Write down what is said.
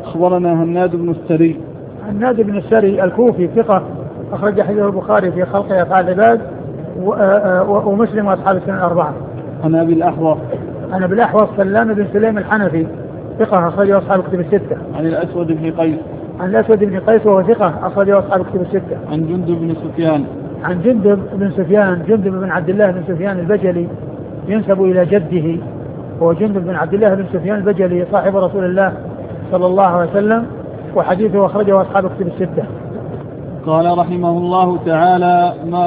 أخبرنا هناد بن السري. هناد بن السري الكوفي ثقة أخرج حديثه البخاري في خلق أفعال العباد ومسلم وأصحاب السنن الأربعة. عن أبي الأحوص. عن أبي الأحوص سلام بن سليم الحنفي ثقة أخرجه أصحاب الكتب الستة. عن الأسود بن قيس. عن الأسود بن قيس وهو ثقة أخرجه أصحاب الكتب الستة. عن جندب بن سفيان. عن جندب بن سفيان جندب بن عبد الله بن سفيان البجلي ينسب إلى جده، هو جندب بن عبد الله بن سفيان البجلي صاحب رسول الله صلى الله عليه وسلم، وحديثه أخرجه أصحاب الكتب الستة. قال رحمه الله تعالى: ما